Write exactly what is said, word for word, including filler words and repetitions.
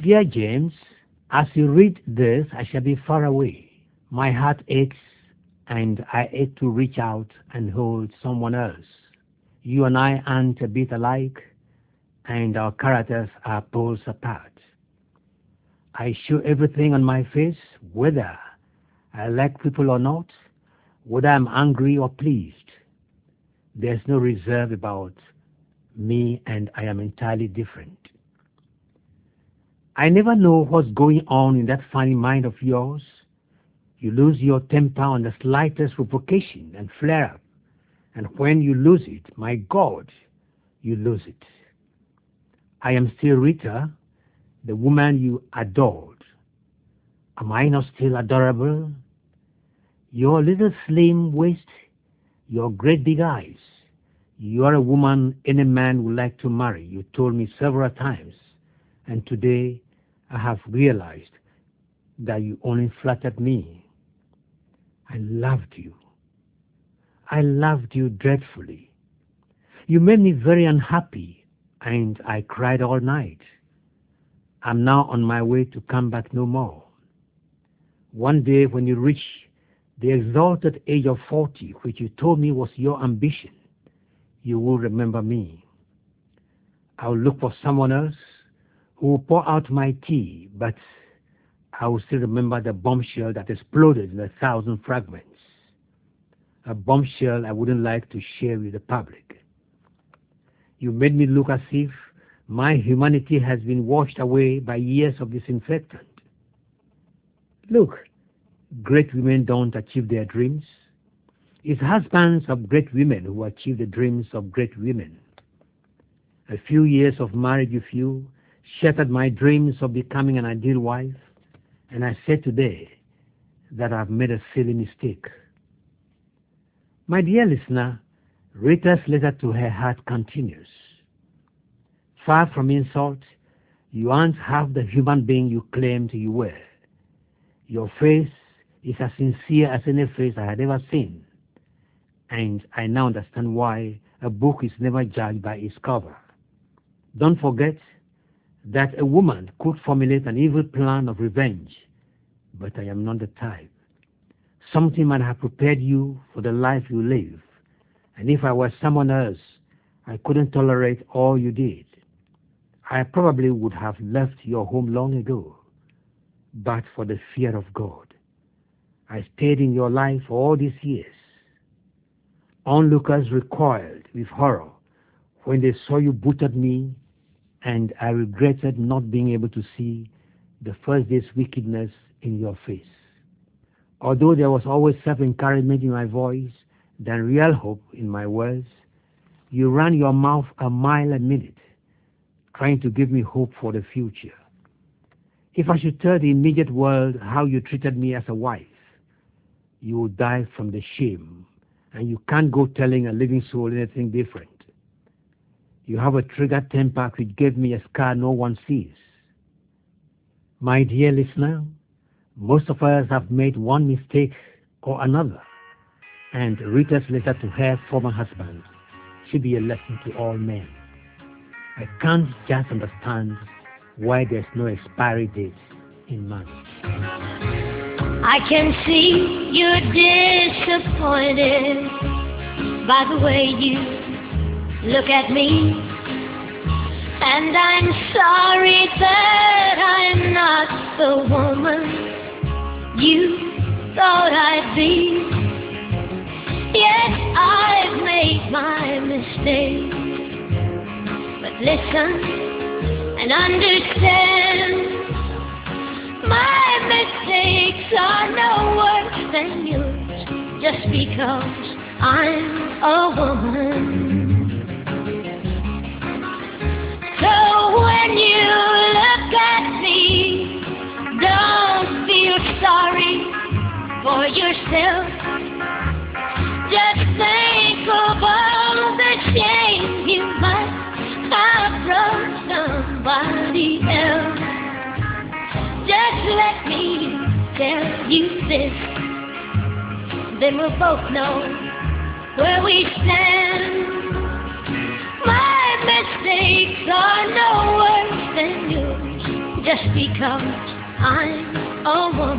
Dear James, as you read this, I shall be far away. My heart aches, and I ache to reach out and hold someone else. You and I aren't a bit alike, and our characters are poles apart. I show everything on my face, whether I like people or not, whether I'm angry or pleased. There's no reserve about me, and I am entirely different. I never know what's going on in that funny mind of yours. You lose your temper on the slightest provocation and flare up. And when you lose it, my God, you lose it. I am still Rita, the woman you adored. Am I not still adorable? Your little slim waist, your great big eyes. You are a woman any man would like to marry, you told me several times. And today I have realized that you only flattered me. I loved you. I loved you dreadfully. You made me very unhappy, and I cried all night. I'm now on my way to come back no more. One day when you reach the exalted age of forty, which you told me was your ambition, you will remember me. I'll look for someone else who will pour out my tea, but I will still remember the bombshell that exploded in a thousand fragments. A bombshell I wouldn't like to share with the public. You made me look as if my humanity has been washed away by years of disinfectant. Look, great women don't achieve their dreams. It's husbands of great women who achieve the dreams of great women. A few years of marriage with you shattered my dreams of becoming an ideal wife, and I say today that I've made a silly mistake. My dear listener, Rita's letter to her heart continues. Far from insult, you aren't half the human being you claimed you were. Your face is as sincere as any face I had ever seen, and I now understand why a book is never judged by its cover. Don't forget that a woman could formulate an evil plan of revenge, but I am not the type. Something might have prepared you for the life you live, and if I were someone else, I couldn't tolerate all you did. I probably would have left your home long ago, but for the fear of God. I stayed in your life for all these years. Onlookers recoiled with horror when they saw you boot at me, and I regretted not being able to see the first day's wickedness in your face. Although there was always self-encouragement in my voice than real hope in my words, you ran your mouth a mile a minute, trying to give me hope for the future. If I should tell the immediate world how you treated me as a wife, you would die from the shame, and you can't go telling a living soul anything different. You have a trigger temper which gave me a scar no one sees. My dear listener, most of us have made one mistake or another, and Rita's letter to her former husband should be a lesson to all men. I can't just understand why there's no expiry date in marriage. I can see you're disappointed by the way you look at me, and I'm sorry that I'm not the woman you thought I'd be. Yes, I've made my mistake, but listen and understand, my mistakes are no worse than yours, just because I'm a woman. So when you look at me, don't feel sorry for yourself. Just think of all the shame you might have brought somebody else. Just let me tell you this, then we'll both know where we stand. My mistakes are no worse than yours, just because I'm a woman.